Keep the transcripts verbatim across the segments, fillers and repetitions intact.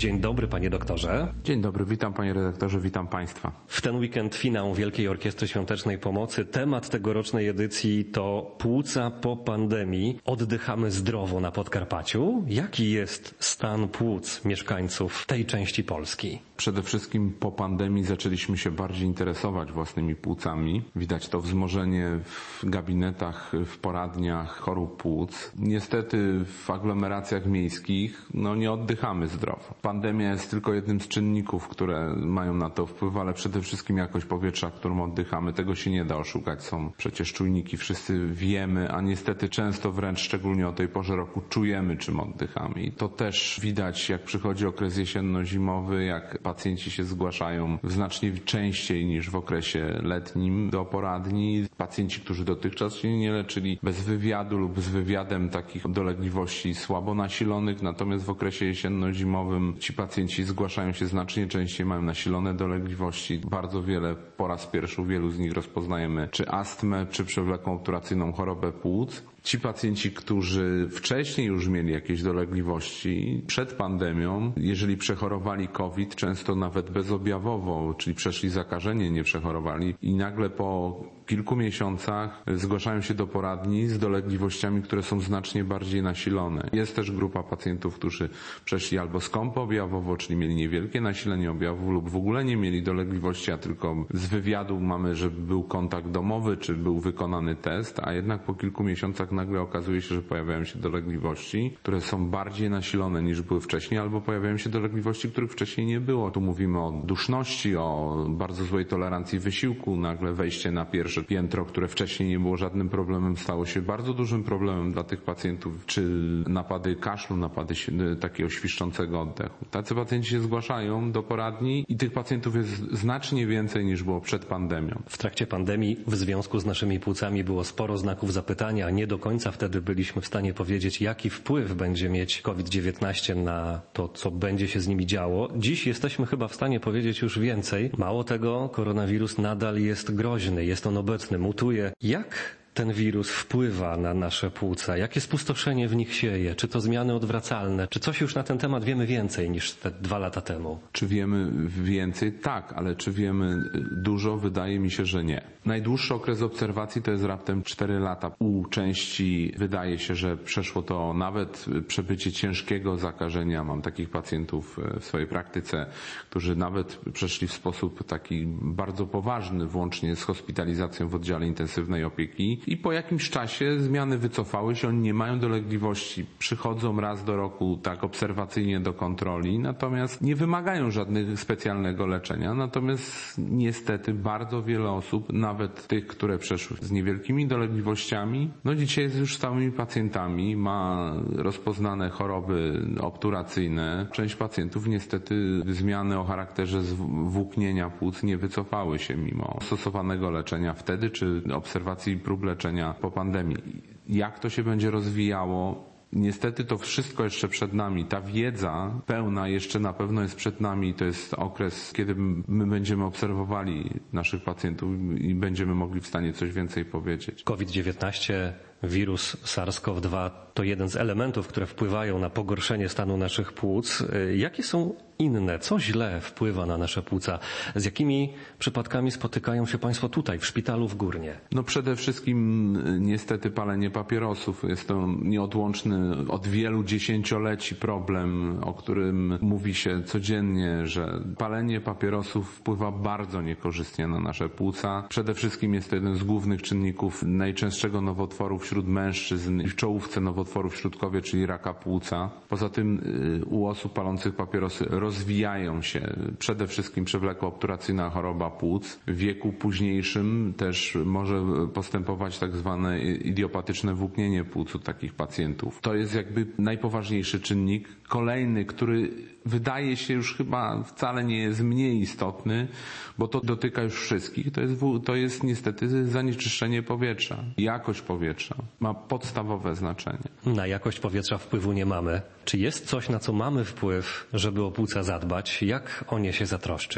Dzień dobry, panie doktorze. Dzień dobry, witam panie redaktorze, witam państwa. W ten weekend finał Wielkiej Orkiestry Świątecznej Pomocy. Temat tegorocznej edycji to płuca po pandemii. Oddychamy zdrowo na Podkarpaciu. Jaki jest stan płuc mieszkańców tej części Polski? Przede wszystkim po pandemii zaczęliśmy się bardziej interesować własnymi płucami. Widać to wzmożenie w gabinetach, w poradniach chorób płuc. Niestety w aglomeracjach miejskich no nie oddychamy zdrowo. Pandemia jest tylko jednym z czynników, które mają na to wpływ, ale przede wszystkim jakość powietrza, którym oddychamy. Tego się nie da oszukać. Są przecież czujniki, wszyscy wiemy, a niestety często wręcz, szczególnie o tej porze roku, czujemy, czym oddychamy. I to też widać, jak przychodzi okres jesienno-zimowy, jak pacjenci się zgłaszają znacznie częściej niż w okresie letnim do poradni. Pacjenci, którzy dotychczas się nie leczyli bez wywiadu lub z wywiadem takich dolegliwości słabo nasilonych, natomiast w okresie jesienno-zimowym ci pacjenci zgłaszają się znacznie częściej, mają nasilone dolegliwości. Bardzo wiele, po raz pierwszy u wielu z nich rozpoznajemy czy astmę, czy przewlekłą obturacyjną chorobę płuc. Ci pacjenci, którzy wcześniej już mieli jakieś dolegliwości przed pandemią, jeżeli przechorowali COVID, często nawet bezobjawowo, czyli przeszli zakażenie, nie przechorowali i nagle po kilku miesiącach zgłaszają się do poradni z dolegliwościami, które są znacznie bardziej nasilone. Jest też grupa pacjentów, którzy przeszli albo skąpo objawowo, czyli mieli niewielkie nasilenie objawów lub w ogóle nie mieli dolegliwości, a tylko z wywiadu mamy, że był kontakt domowy, czy był wykonany test, a jednak po kilku miesiącach nagle okazuje się, że pojawiają się dolegliwości, które są bardziej nasilone niż były wcześniej, albo pojawiają się dolegliwości, których wcześniej nie było. Tu mówimy o duszności, o bardzo złej tolerancji wysiłku. Nagle wejście na pierwsze piętro, które wcześniej nie było żadnym problemem, stało się bardzo dużym problemem dla tych pacjentów. Czy napady kaszlu, napady takiego świszczącego oddechu. Tacy pacjenci się zgłaszają do poradni i tych pacjentów jest znacznie więcej niż było przed pandemią. W trakcie pandemii w związku z naszymi płucami było sporo znaków zapytania. Nie do końca wtedy byliśmy w stanie powiedzieć, jaki wpływ będzie mieć COVID dziewiętnaście na to, co będzie się z nimi działo. Dziś jesteśmy chyba w stanie powiedzieć już więcej. Mało tego, koronawirus nadal jest groźny, jest on obecny, mutuje. Jak ten wirus wpływa na nasze płuca? Jakie spustoszenie w nich sieje? Czy to zmiany odwracalne? Czy coś już na ten temat wiemy więcej niż te dwa lata temu? Czy wiemy więcej? Tak, ale czy wiemy dużo? Wydaje mi się, że nie. Najdłuższy okres obserwacji to jest raptem cztery lata. U części wydaje się, że przeszło to nawet przebycie ciężkiego zakażenia. Mam takich pacjentów w swojej praktyce, którzy nawet przeszli w sposób taki bardzo poważny, włącznie z hospitalizacją w oddziale intensywnej opieki. I po jakimś czasie zmiany wycofały się, oni nie mają dolegliwości, przychodzą raz do roku tak obserwacyjnie do kontroli, natomiast nie wymagają żadnego specjalnego leczenia. Natomiast niestety bardzo wiele osób, nawet tych, które przeszły z niewielkimi dolegliwościami, no dzisiaj jest już stałymi pacjentami, ma rozpoznane choroby obturacyjne. Część pacjentów niestety zmiany o charakterze zwłóknienia płuc nie wycofały się mimo stosowanego leczenia wtedy, czy obserwacji prób leczenia po pandemii. Jak to się będzie rozwijało? Niestety to wszystko jeszcze przed nami. Ta wiedza pełna jeszcze na pewno jest przed nami. To jest okres, kiedy my będziemy obserwowali naszych pacjentów i będziemy mogli w stanie coś więcej powiedzieć. COVID dziewiętnaście, wirus SARS-CoV dwa to jeden z elementów, które wpływają na pogorszenie stanu naszych płuc. Jakie są inne? Co źle wpływa na nasze płuca? Z jakimi przypadkami spotykają się Państwo tutaj, w szpitalu w Górnie? No przede wszystkim niestety palenie papierosów. Jest to nieodłączny od wielu dziesięcioleci problem, o którym mówi się codziennie, że palenie papierosów wpływa bardzo niekorzystnie na nasze płuca. Przede wszystkim jest to jeden z głównych czynników najczęstszego nowotworu wśród mężczyzn i w czołówce nowotworów śródkowie, czyli raka płuca. Poza tym u osób palących papierosy rozwijają się przede wszystkim przewlekła obturacyjna choroba płuc. W wieku późniejszym też może postępować tak zwane idiopatyczne włóknienie płuc u takich pacjentów. To jest jakby najpoważniejszy czynnik. Kolejny, który wydaje się już chyba wcale nie jest mniej istotny, bo to dotyka już wszystkich, to jest, to jest niestety zanieczyszczenie powietrza. Jakość powietrza ma podstawowe znaczenie. Na jakość powietrza wpływu nie mamy. Czy jest coś, na co mamy wpływ, żeby o płuca zadbać? Jak o nie się zatroszczyć?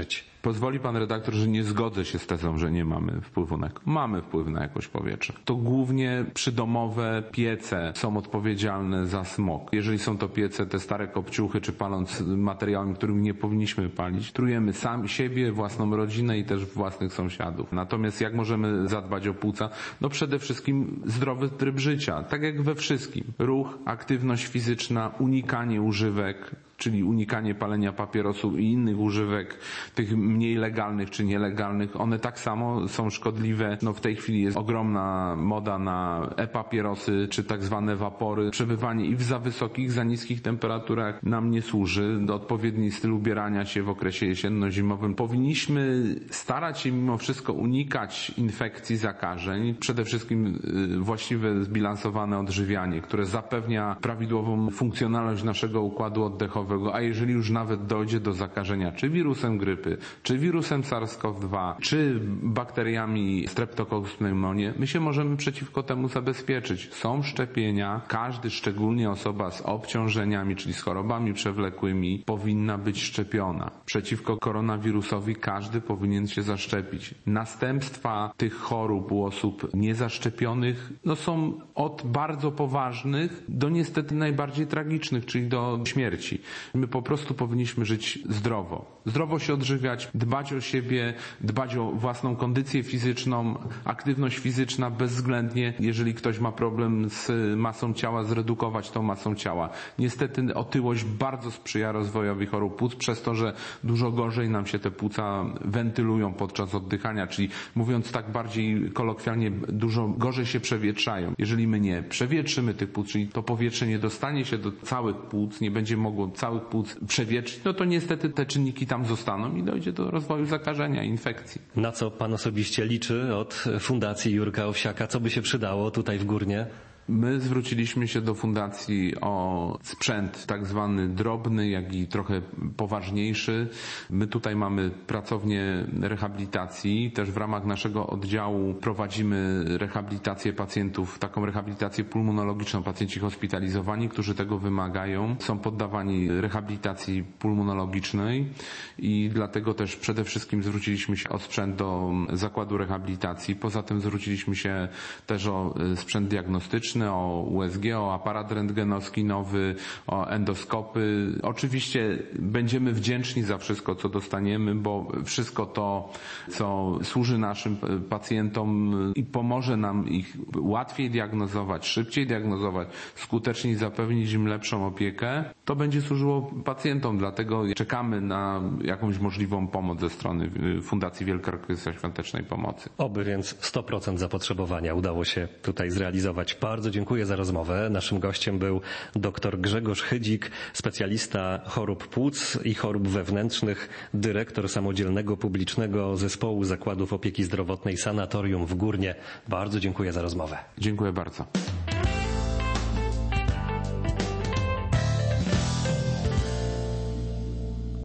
Pozwoli pan redaktor, że nie zgodzę się z tezą, że nie mamy wpływu na... Mamy wpływ na jakość powietrza. To głównie przydomowe piece są odpowiedzialne za smog. Jeżeli są to piece, te stare kopciuchy, czy paląc materiałami, którymi nie powinniśmy palić, trujemy sami siebie, własną rodzinę i też własnych sąsiadów. Natomiast jak możemy zadbać o płuca? No przede wszystkim zdrowy tryb życia. Tak jak we wszystkim. Ruch, aktywność fizyczna, unikanie używek, czyli unikanie palenia papierosów i innych używek, tych mniej legalnych czy nielegalnych, one tak samo są szkodliwe. No w tej chwili jest ogromna moda na e-papierosy, czy tak zwane wapory. Przebywanie i w za wysokich, za niskich temperaturach nam nie służy. Odpowiedni styl ubierania się w okresie jesienno-zimowym. Powinniśmy starać się mimo wszystko unikać infekcji, zakażeń. Przede wszystkim właściwe, zbilansowane odżywianie, które zapewnia prawidłową funkcjonalność naszego układu oddechowego, a jeżeli już nawet dojdzie do zakażenia czy wirusem grypy, czy wirusem SARS-CoV dwa, czy bakteriami Streptococcus pneumoniae, my się możemy przeciwko temu zabezpieczyć. Są szczepienia, każdy, szczególnie osoba z obciążeniami, czyli z chorobami przewlekłymi, powinna być szczepiona. Przeciwko koronawirusowi każdy powinien się zaszczepić. Następstwa tych chorób u osób niezaszczepionych no są od bardzo poważnych do niestety najbardziej tragicznych, czyli do śmierci. My po prostu powinniśmy żyć zdrowo. Zdrowo się odżywiać, dbać o siebie, dbać o własną kondycję fizyczną, aktywność fizyczna bezwzględnie. Jeżeli ktoś ma problem z masą ciała, zredukować tą masą ciała. Niestety otyłość bardzo sprzyja rozwojowi chorób płuc, przez to, że dużo gorzej nam się te płuca wentylują podczas oddychania, czyli mówiąc tak bardziej kolokwialnie, dużo gorzej się przewietrzają. Jeżeli my nie przewietrzymy tych płuc, czyli to powietrze nie dostanie się do całych płuc, nie będzie mogło całych płuc przewietrzyć, no to niestety te czynniki tam zostaną i dojdzie do rozwoju zakażenia, infekcji. Na co pan osobiście liczy od Fundacji Jurka Owsiaka? Co by się przydało tutaj w Górnie? My zwróciliśmy się do fundacji o sprzęt tak zwany drobny, jak i trochę poważniejszy. My tutaj mamy pracownię rehabilitacji. Też w ramach naszego oddziału prowadzimy rehabilitację pacjentów, taką rehabilitację pulmonologiczną. Pacjenci hospitalizowani, którzy tego wymagają, są poddawani rehabilitacji pulmonologicznej i dlatego też przede wszystkim zwróciliśmy się o sprzęt do zakładu rehabilitacji. Poza tym zwróciliśmy się też o sprzęt diagnostyczny, o U S G, o aparat rentgenowski nowy, o endoskopy. Oczywiście będziemy wdzięczni za wszystko, co dostaniemy, bo wszystko to, co służy naszym pacjentom i pomoże nam ich łatwiej diagnozować, szybciej diagnozować, skuteczniej zapewnić im lepszą opiekę, to będzie służyło pacjentom. Dlatego czekamy na jakąś możliwą pomoc ze strony Fundacji Wielka Orkiestra Świątecznej Pomocy. Oby więc sto procent zapotrzebowania udało się tutaj zrealizować. Bardzo dziękuję za rozmowę. Naszym gościem był dr Grzegorz Chydzik, specjalista chorób płuc i chorób wewnętrznych, dyrektor samodzielnego publicznego zespołu zakładów opieki zdrowotnej Sanatorium w Górnie. Bardzo dziękuję za rozmowę. Dziękuję bardzo.